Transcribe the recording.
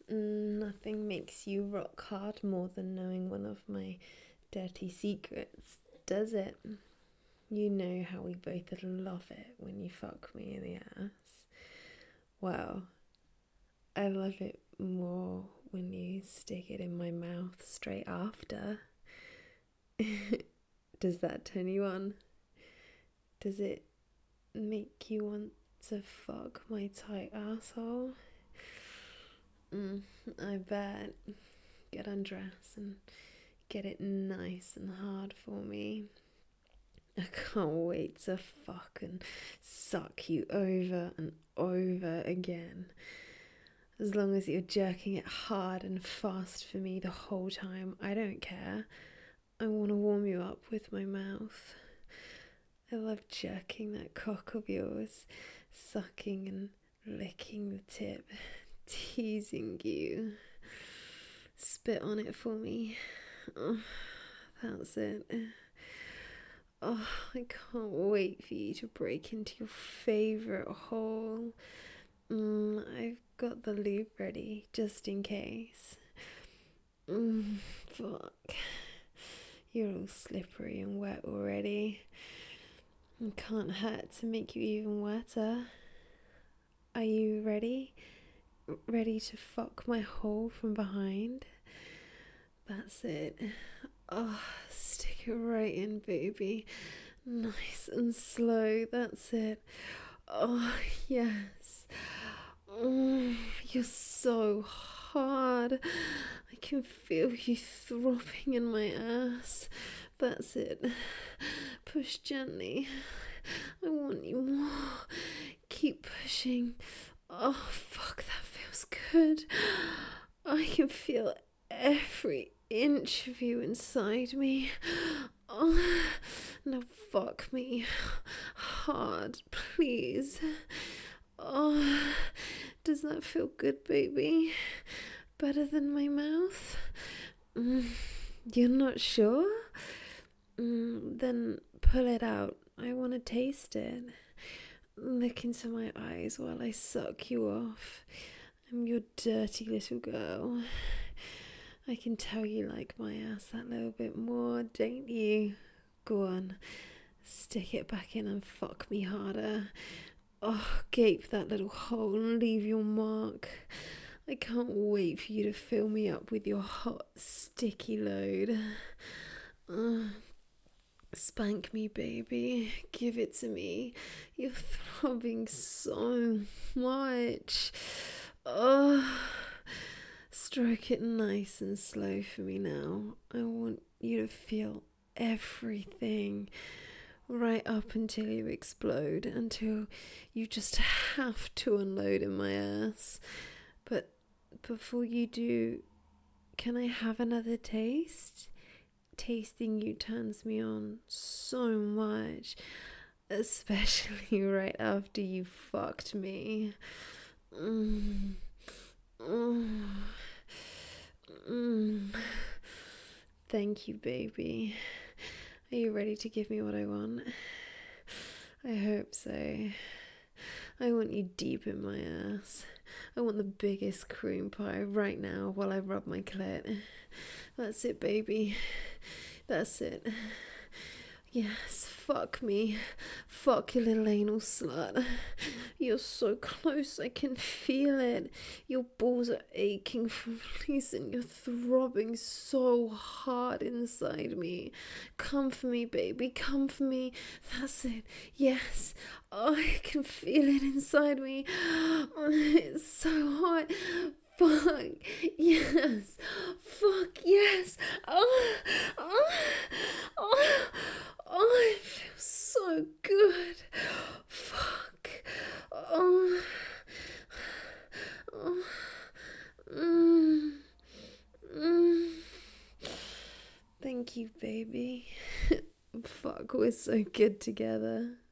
Nothing makes you rock hard more than knowing one of my dirty secrets, does it? You know how we both love it when you fuck me in the ass. Well, I love it more when you stick it in my mouth straight after. Does that turn you on? Does it make you want to fuck my tight asshole? I bet. Get undressed and get it nice and hard for me. I can't wait to fuck and suck you over and over again. As long as you're jerking it hard and fast for me the whole time, I don't care. I want to warm you up with my mouth. I love jerking that cock of yours, sucking and licking the tip, teasing you. Spit on it for me. Oh, that's it. Oh, I can't wait for you to break into your favourite hole. I've got the lube ready, just in case. Fuck. You're all slippery and wet already. It can't hurt to make you even wetter. Are you ready? Ready to fuck my hole from behind? That's it. Oh, stick it right in, baby. Nice and slow. That's it. Oh, yes. You're so hard. I can feel you throbbing in my ass. That's it. Push gently. I want you more. Keep pushing. Oh, fuck, that feels good. I can feel every inch of you inside me. Oh, now fuck me hard, please. Oh, does that feel good, baby? Better than my mouth? You're not sure? Then pull it out. I want to taste it. Look into my eyes while I suck you off. I'm your dirty little girl. I can tell you like my ass that little bit more, don't you? Go on, stick it back in and fuck me harder. Oh, gape that little hole and leave your mark. I can't wait for you to fill me up with your hot, sticky load. Spank me, baby. Give it to me. You're throbbing so much. Oh, stroke it nice and slow for me now. I want you to feel everything right up until you explode, until you just have to unload in my ass. But before you do, can I have another taste? Tasting you turns me on so much, especially right after you fucked me. Thank you, baby. Are you ready to give me what I want? I hope so. I want you deep in my ass. I want the biggest cream pie right now while I rub my clit. That's it, baby. That's it. Yes, fuck me. Fuck you, little anal slut. You're so close, I can feel it. Your balls are aching from releasing. You're throbbing so hard inside me. Come for me, baby. Come for me. That's it. Yes. Oh, I can feel it inside me. Oh, it's so hot. Fuck yes. Fuck yes. Oh, oh, oh, oh, it feels so good. Fuck. Oh, oh, mm, mm. Thank you, baby. Fuck, we're so good together.